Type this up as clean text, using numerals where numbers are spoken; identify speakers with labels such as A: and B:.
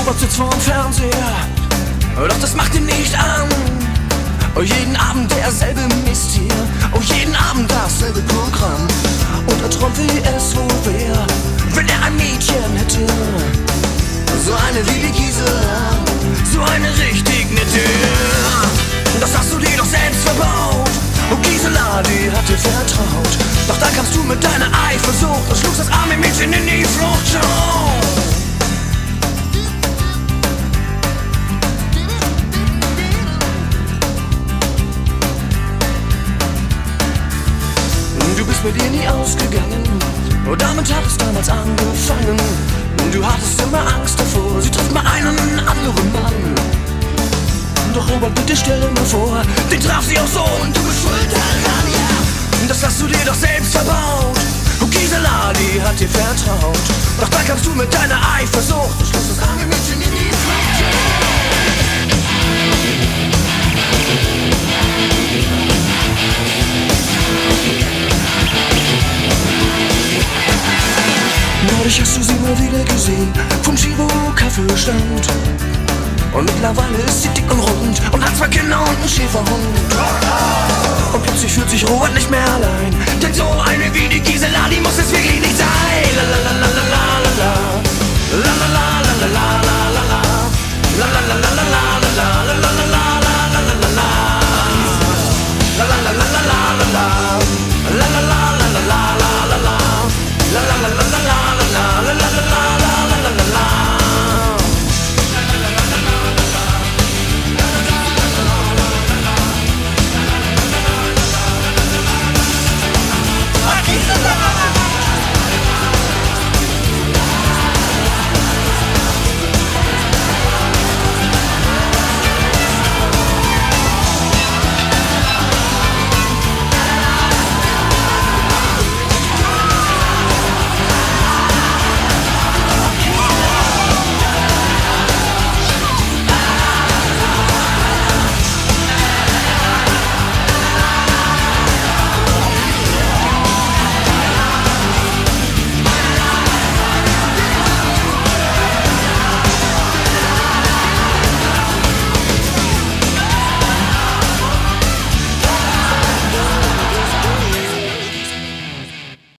A: Robert sitzt vorm Fernseher, doch das macht ihn nicht an. Oh, jeden Abend derselbe Mist hier, oh, jeden Abend dasselbe Programm. Und er träumt, wie es wohl wäre, wenn er ein Mädchen hätte, so eine wie die Gisela, so eine richtig nette. Das hast du dir doch selbst verbaut, oh Gisela, die hat dir vertraut. Doch dann kamst du mit deiner Eifersucht und schlugst das arme Mädchen in die Fluchtschau. Du bist mit ihr nie ausgegangen, oh, damit hat es damals angefangen. Du hattest immer Angst davor, sie trifft mal einen anderen Mann. Doch Robert, bitte stell dir mal vor, den traf sie auch so und du bist schuld daran, ja. Das hast du dir doch selbst verbaut, oh Gisela, die hat dir vertraut. Doch dann kamst du mit deiner Eifersucht und schloss das arme Mädchen in die Flucht. Neulich hast du sie mal wieder gesehen, vom Chivo Kaffeestand. Und mittlerweile ist sie dick und rund und hat 2 Kinder und einen Schäferhund. Und plötzlich fühlt sich Robert nicht mehr allein, denn so eine wie die Gisela